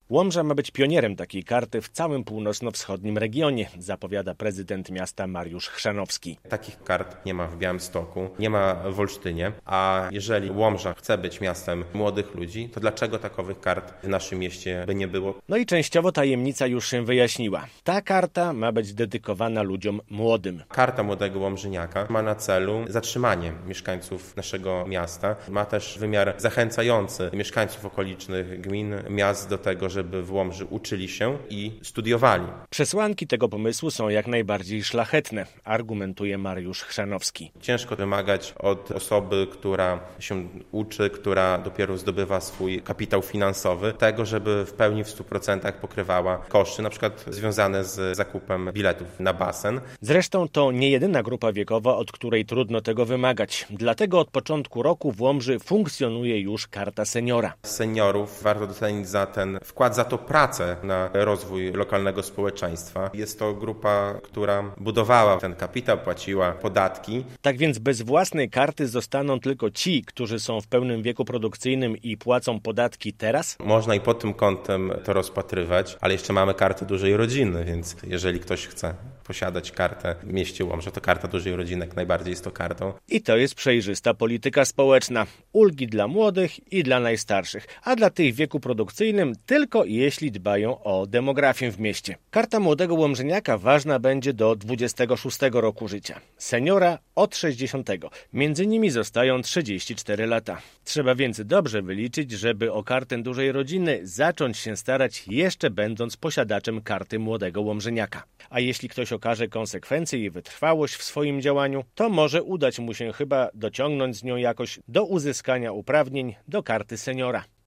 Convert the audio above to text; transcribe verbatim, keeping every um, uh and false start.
Łomża ma być pionierem takiej karty w całym północno-wschodnim regionie, zapowiada prezydent miasta Mariusz Chrzanowski. Takich kart nie ma w Białymstoku, nie ma w Olsztynie, a jeżeli Łomża chce być miastem młodych ludzi, to dlaczego takowych kart w naszym mieście by nie było? No i częściowo tajemnica już się wyjaśniła. Ta karta ma być dedykowana ludziom młodym. Karta Młodego Łomżyniaka ma na celu zatrzymanie mieszkańców naszego miasta. Ma też wymiar zachęcający mieszkańców okolicznych gmin, miast do tego, żeby w Łomży uczyli się i studiowali. Przesłanki tego pomysłu są jak najbardziej szlachetne, argumentuje Mariusz Chrzanowski. Ciężko wymagać od osoby, która się uczy, która dopiero zdobywa swój kapitał finansowy, tego, żeby w pełni w stu procentach pokrywała koszty, na przykład związane z zakupem biletów na basen. Zresztą to nie jedyna grupa wiekowa, od której trudno tego wymagać. Dlatego od początku roku w Łomży funkcjonuje już Karta Seniora. Seniorów warto docenić za ten wkład, za to pracę na rozwój lokalnego społeczeństwa. Jest to grupa, która budowała ten kapitał, płaciła podatki. Tak więc bez własnej karty zostaną tylko ci, którzy są w pełnym wieku produkcyjnym i płacą podatki teraz? Można i pod tym kątem to rozpatrywać, ale jeszcze mamy kartę dużej rodziny, więc jeżeli ktoś chce posiadać kartę w mieście Łomża, to karta dużej rodziny jak najbardziej jest to kartą. I to jest przejrzysta polityka społeczna. Ulgi dla młodych i dla najstarszych, a dla tych w wieku produkcyjnym tylko jeśli dbają o demografię w mieście. Karta Młodego Łomżyniaka ważna będzie do dwudziestego szóstego roku życia. Seniora od sześćdziesiątego. Między nimi zostają trzydzieści cztery lata. Trzeba więc dobrze wyliczyć, żeby o kartę dużej rodziny zacząć się starać jeszcze będąc posiadaczem karty Młodego Łomżyniaka. A jeśli ktoś okaże konsekwencje i wytrwałość w swoim działaniu, to może udać mu się chyba dociągnąć z nią jakoś do uzyskania uprawnień do karty seniora.